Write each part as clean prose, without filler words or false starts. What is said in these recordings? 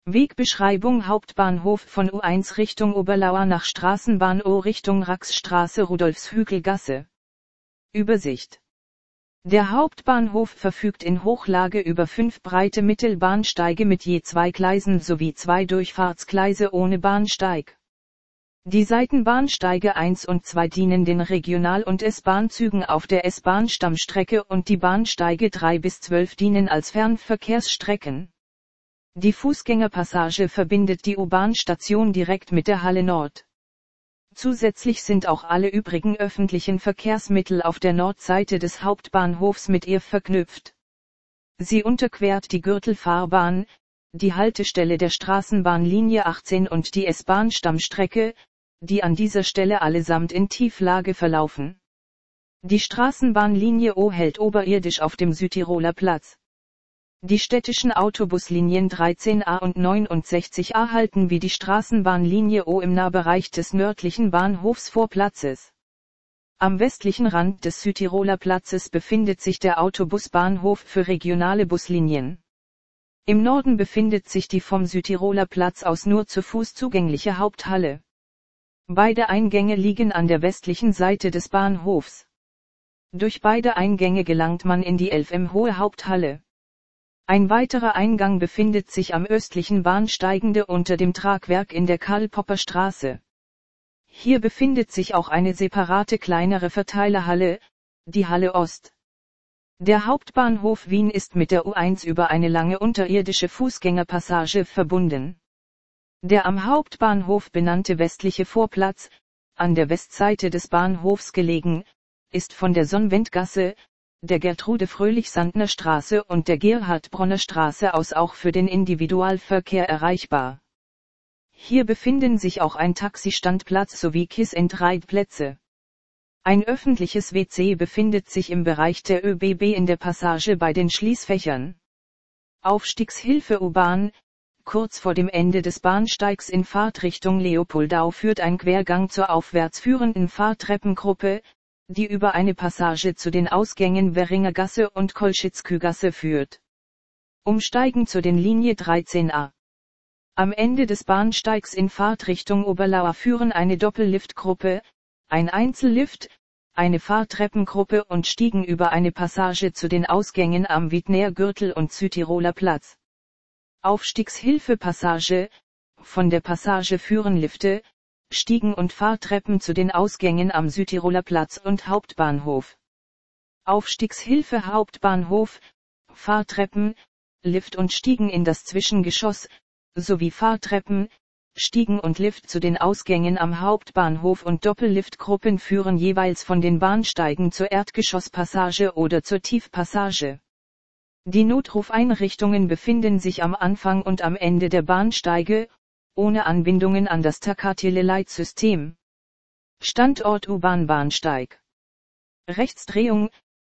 Wegbeschreibung: Hauptbahnhof von U1 Richtung Oberlauer nach Straßenbahn O Richtung Raxstraße Rudolfshügelgasse. Übersicht. Der Hauptbahnhof verfügt in Hochlage über 5 breite Mittelbahnsteige mit je 2 Gleisen sowie 2 Durchfahrtsgleise ohne Bahnsteig. Die Seitenbahnsteige 1 und 2 dienen den Regional- und S-Bahn-Zügen auf der S-Bahn-Stammstrecke und die Bahnsteige 3 bis 12 dienen als Fernverkehrsstrecken. Die Fußgängerpassage verbindet die U-Bahn-Station direkt mit der Halle Nord. Zusätzlich sind auch alle übrigen öffentlichen Verkehrsmittel auf der Nordseite des Hauptbahnhofs mit ihr verknüpft. Sie unterquert die Gürtelfahrbahn, die Haltestelle der Straßenbahnlinie 18 und die S-Bahn-Stammstrecke, die an dieser Stelle allesamt in Tieflage verlaufen. Die Straßenbahnlinie O hält oberirdisch auf dem Südtiroler Platz. Die städtischen Autobuslinien 13a und 69a halten wie die Straßenbahnlinie O im Nahbereich des nördlichen Bahnhofsvorplatzes. Am westlichen Rand des Südtiroler Platzes befindet sich der Autobusbahnhof für regionale Buslinien. Im Norden befindet sich die vom Südtiroler Platz aus nur zu Fuß zugängliche Haupthalle. Beide Eingänge liegen an der westlichen Seite des Bahnhofs. Durch beide Eingänge gelangt man in die 11m hohe Haupthalle. Ein weiterer Eingang befindet sich am östlichen Bahnsteigende unter dem Tragwerk in der Karl-Popper-Straße. Hier befindet sich auch eine separate kleinere Verteilerhalle, die Halle Ost. Der Hauptbahnhof Wien ist mit der U1 über eine lange unterirdische Fußgängerpassage verbunden. Der am Hauptbahnhof benannte westliche Vorplatz, an der Westseite des Bahnhofs gelegen, ist von der Sonnwendgasse, der Gertrude-Fröhlich-Sandner Straße und der Gerhard-Bronner Straße aus auch für den Individualverkehr erreichbar. Hier befinden sich auch ein Taxistandplatz sowie Kiss-and-Ride-Plätze. Ein öffentliches WC befindet sich im Bereich der ÖBB in der Passage bei den Schließfächern. Aufstiegshilfe U-Bahn: Kurz vor dem Ende des Bahnsteigs in Fahrtrichtung Leopoldau führt ein Quergang zur aufwärts führenden Fahrtreppengruppe, die über eine Passage zu den Ausgängen Währingergasse und Kolschitzkügasse führt. Umsteigen zu den Linie 13a. Am Ende des Bahnsteigs in Fahrtrichtung Oberlauer führen eine Doppelliftgruppe, ein Einzellift, eine Fahrtreppengruppe und Stiegen über eine Passage zu den Ausgängen am Wiedner Gürtel und Südtiroler Platz. Aufstiegshilfe-Passage: Von der Passage führen Lifte, Stiegen und Fahrtreppen zu den Ausgängen am Südtiroler Platz und Hauptbahnhof. Aufstiegshilfe Hauptbahnhof: Fahrtreppen, Lift und Stiegen in das Zwischengeschoss, sowie Fahrtreppen, Stiegen und Lift zu den Ausgängen am Hauptbahnhof und Doppelliftgruppen führen jeweils von den Bahnsteigen zur Erdgeschosspassage oder zur Tiefpassage. Die Notrufeinrichtungen befinden sich am Anfang und am Ende der Bahnsteige, ohne Anbindungen an das Takatele-Leitsystem. Standort U-Bahn-Bahnsteig. Rechtsdrehung,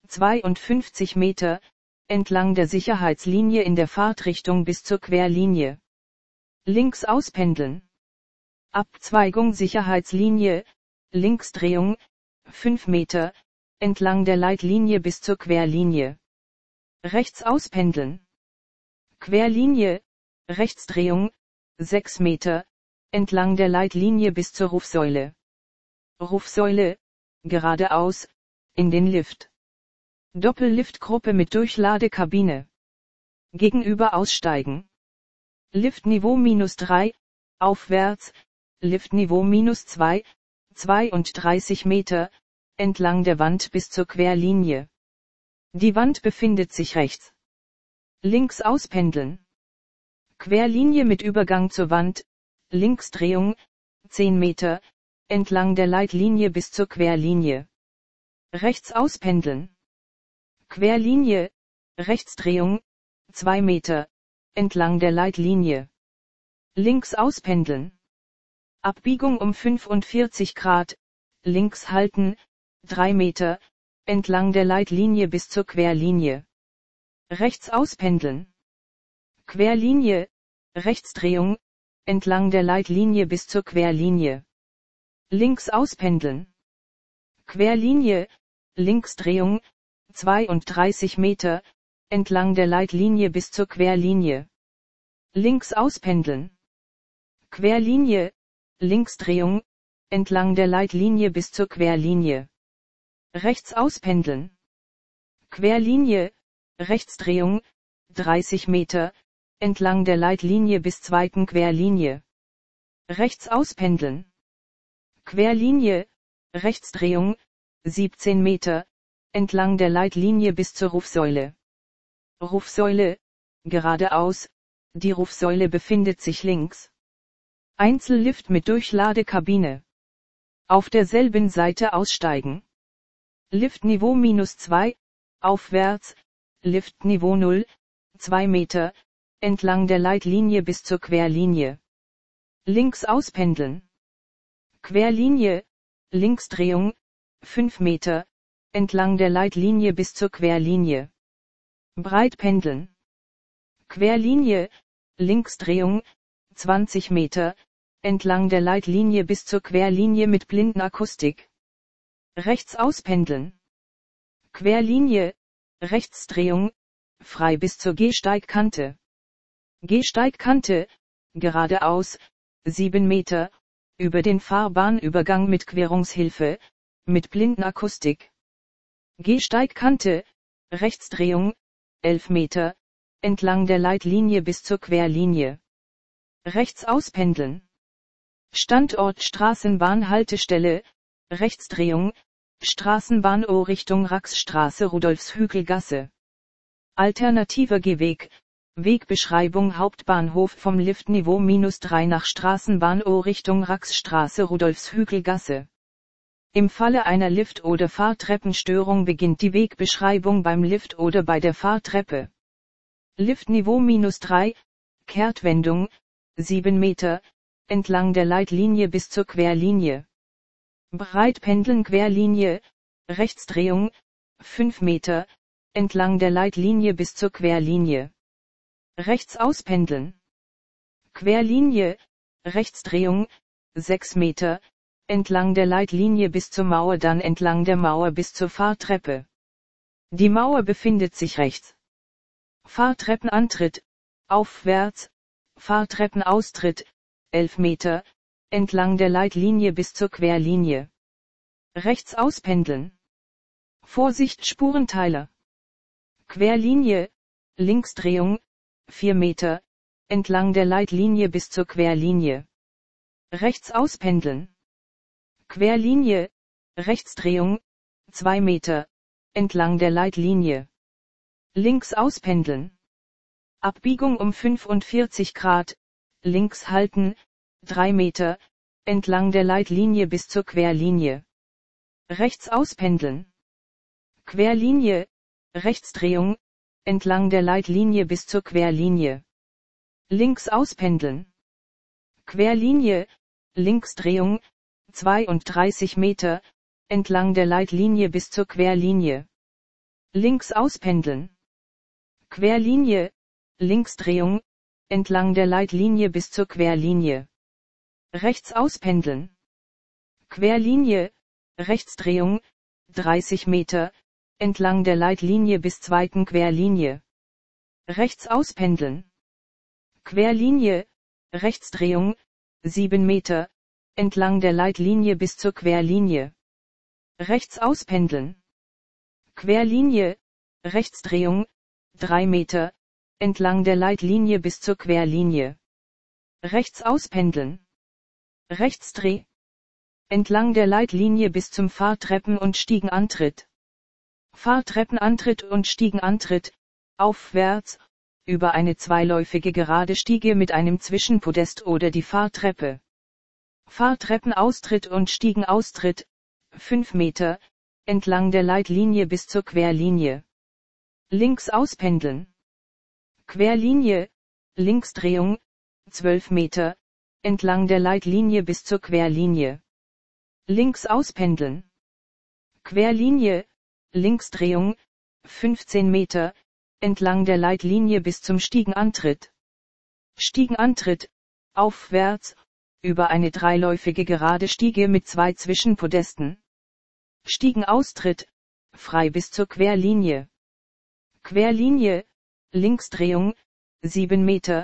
52 Meter, entlang der Sicherheitslinie in der Fahrtrichtung bis zur Querlinie. Links auspendeln. Abzweigung Sicherheitslinie, Linksdrehung, 5 Meter, entlang der Leitlinie bis zur Querlinie. Rechts auspendeln. Querlinie, Rechtsdrehung, 6 Meter, entlang der Leitlinie bis zur Rufsäule. Rufsäule, geradeaus, in den Lift. Doppelliftgruppe mit Durchladekabine. Gegenüber aussteigen. Liftniveau -3, aufwärts, Liftniveau -2, 32 Meter, entlang der Wand bis zur Querlinie. Die Wand befindet sich rechts. Links auspendeln. Querlinie mit Übergang zur Wand, Linksdrehung, 10 Meter, entlang der Leitlinie bis zur Querlinie. Rechts auspendeln. Querlinie, Rechtsdrehung, 2 Meter, entlang der Leitlinie. Links auspendeln. Abbiegung um 45 Grad, links halten, 3 Meter, entlang der Leitlinie bis zur Querlinie. Rechts auspendeln. Querlinie, Rechtsdrehung, entlang der Leitlinie bis zur Querlinie. Links auspendeln. Querlinie, Linksdrehung, 32 Meter, entlang der Leitlinie bis zur Querlinie. links auspendeln. Querlinie, Linksdrehung, entlang der Leitlinie bis zur Querlinie. Rechts auspendeln. Querlinie, Rechtsdrehung, 30 Meter, entlang der Leitlinie bis zweiten Querlinie. Rechts auspendeln. Querlinie, Rechtsdrehung, 17 Meter, entlang der Leitlinie bis zur Rufsäule. Rufsäule, geradeaus, die Rufsäule befindet sich links. Einzellift mit Durchladekabine. Auf derselben Seite aussteigen. Liftniveau -2, aufwärts, Liftniveau 0, 2 Meter, entlang der Leitlinie bis zur Querlinie. Links auspendeln. Querlinie, Linksdrehung, 5 Meter, entlang der Leitlinie bis zur Querlinie. Breit pendeln. Querlinie, Linksdrehung, 20 Meter, entlang der Leitlinie bis zur Querlinie mit Blindenakustik. Rechts auspendeln. Querlinie, Rechtsdrehung, frei bis zur Gehsteigkante. Gehsteigkante, geradeaus, 7 Meter, über den Fahrbahnübergang mit Querungshilfe, mit Blindenakustik. Gehsteigkante, Rechtsdrehung, 11 Meter, entlang der Leitlinie bis zur Querlinie. Rechts auspendeln. Standort Straßenbahnhaltestelle, Rechtsdrehung, Straßenbahn O Richtung Raxstraße Rudolfshügelgasse. Alternativer Gehweg, Wegbeschreibung Hauptbahnhof vom Liftniveau -3 nach Straßenbahn O Richtung Raxstraße Rudolfshügelgasse. Im Falle einer Lift- oder Fahrtreppenstörung beginnt die Wegbeschreibung beim Lift oder bei der Fahrtreppe. Liftniveau -3, Kehrtwendung, 7 Meter, entlang der Leitlinie bis zur Querlinie. Breitpendeln Querlinie, Rechtsdrehung, 5 Meter, entlang der Leitlinie bis zur Querlinie. Rechts auspendeln. Querlinie, Rechtsdrehung, 6 Meter, entlang der Leitlinie bis zur Mauer, dann entlang der Mauer bis zur Fahrtreppe. Die Mauer befindet sich rechts. Fahrtreppenantritt, aufwärts, Fahrtreppenaustritt, 11 Meter, entlang der Leitlinie bis zur Querlinie. Rechts auspendeln. Vorsicht Spurenteiler. Querlinie, Linksdrehung, 4 Meter, entlang der Leitlinie bis zur Querlinie. Rechts auspendeln. Querlinie, Rechtsdrehung, 2 Meter, entlang der Leitlinie. Links auspendeln. Abbiegung um 45 Grad, links halten, 3 Meter, entlang der Leitlinie bis zur Querlinie. Rechts auspendeln. Querlinie, Rechtsdrehung, entlang der Leitlinie bis zur Querlinie. Links auspendeln. Querlinie, Linksdrehung, 32 Meter, entlang der Leitlinie bis zur Querlinie. Links auspendeln. Querlinie, Linksdrehung, entlang der Leitlinie bis zur Querlinie. Rechts auspendeln. Querlinie, Rechtsdrehung, 30 Meter, entlang der Leitlinie bis zweiten Querlinie. Rechts auspendeln. Querlinie, Rechtsdrehung, 7 Meter, entlang der Leitlinie bis zur Querlinie. Rechts auspendeln. Querlinie, Rechtsdrehung, 3 Meter, entlang der Leitlinie bis zur Querlinie. Rechts auspendeln. Rechtsdreh. Entlang der Leitlinie bis zum Fahrtreppen- und Stiegenantritt. Fahrtreppenantritt und Stiegenantritt, aufwärts, über eine zweiläufige gerade Stiege mit einem Zwischenpodest oder die Fahrtreppe. Fahrtreppenaustritt und Stiegenaustritt, 5 Meter, entlang der Leitlinie bis zur Querlinie. Links auspendeln. Querlinie, Linksdrehung, 12 Meter, entlang der Leitlinie bis zur Querlinie. Links auspendeln. Querlinie, Linksdrehung, 15 Meter, entlang der Leitlinie bis zum Stiegenantritt. Stiegenantritt, aufwärts, über eine dreiläufige gerade Stiege mit 2 Zwischenpodesten. Stiegenaustritt, frei bis zur Querlinie. Querlinie, Linksdrehung, 7 Meter,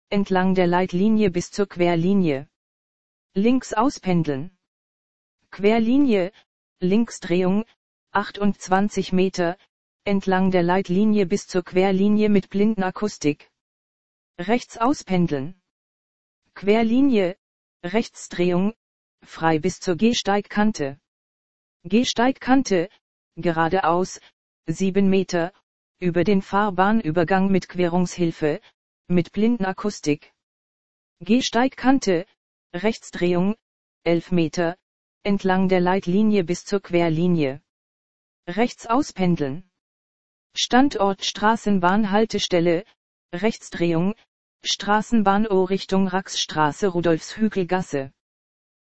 entlang der Leitlinie bis zur Querlinie. Links auspendeln. Querlinie, Linksdrehung, 28 Meter, entlang der Leitlinie bis zur Querlinie mit Blindenakustik. Rechts auspendeln. Querlinie, Rechtsdrehung, frei bis zur Gehsteigkante. Gehsteigkante, geradeaus, 7 Meter, über den Fahrbahnübergang mit Querungshilfe, mit Blindenakustik. Gehsteigkante, Rechtsdrehung, 11 Meter, entlang der Leitlinie bis zur Querlinie. Rechts auspendeln. Standort Straßenbahnhaltestelle, Rechtsdrehung, Straßenbahn O Richtung Raxstraße Rudolfshügelgasse.